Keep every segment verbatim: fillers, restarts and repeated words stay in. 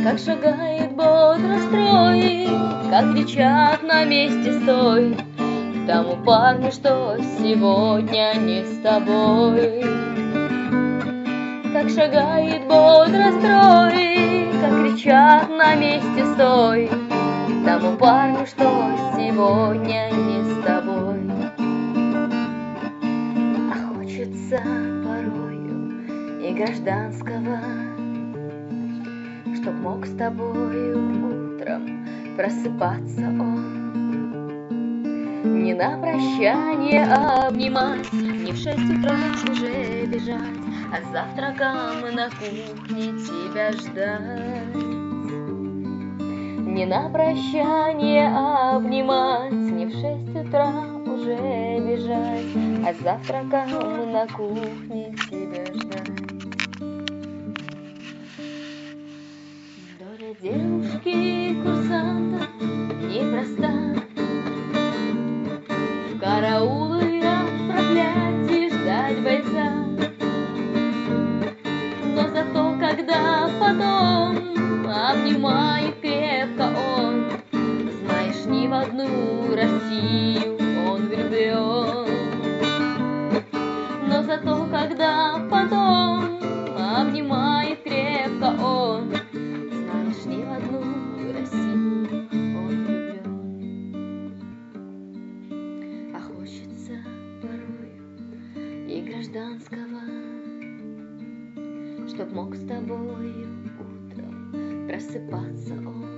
Как шагает бодро строй, как кричат на месте стой тому парню, что сегодня не с тобой. Как шагает бодро строй, как кричат на месте стой тому парню, что сегодня не с тобой. А хочется порою и гражданского, чтоб мог с тобою утром просыпаться он. Не на прощание обнимать, не в шесть утра уже бежать, а с завтраком на кухне тебя ждать. Не на прощание обнимать, не в шесть утра уже бежать, а с завтраком на кухне тебя ждать. Доля девушки-курсанта непроста, в караулы отправлять и ждать бойца. Но зато, когда потом обнимает крепко он, знаешь, ни в одну Россию он влюблен. Но зато, когда потом обнимает крепко он, знаешь, ни в одну Россию он влюблен. А хочется порою и гражданского, чтоб мог с тобою утром просыпаться он.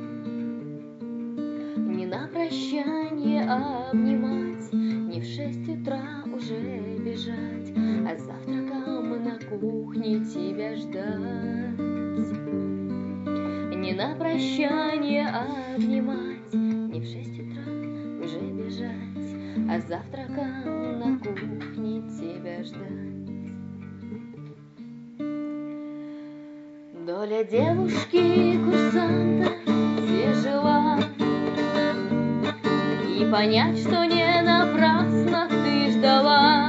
Не на прощание обнимать, не в шесть утра уже бежать, а с завтраком на кухне тебя ждать. Не на прощание обнимать, не в шесть утра уже бежать, а с завтраком на кухне тебя ждать. Доля девушки-курсанта тяжела, и понять, что не напрасно ты ждала,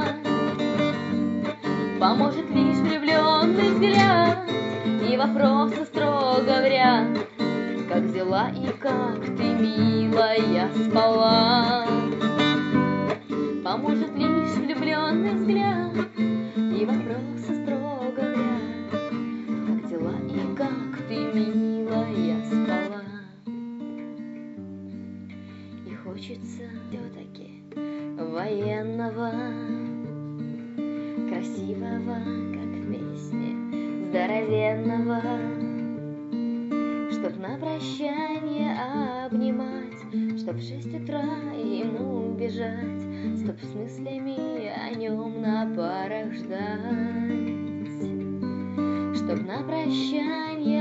поможет лишь влюбленный взгляд и вопросы строго в ряд. Как дела и как ты, милая, спала? Поможет лишь влюбленный взгляд и вопросы строго в ряд. Как дела и как ты, милая, спала? И хочется все-таки военного, красивого, как в песне, здоровенного, чтоб на прощание обнимать, чтоб в шесть утра ему бежать, чтоб с мыслями о нем на парах ждать, чтоб на прощание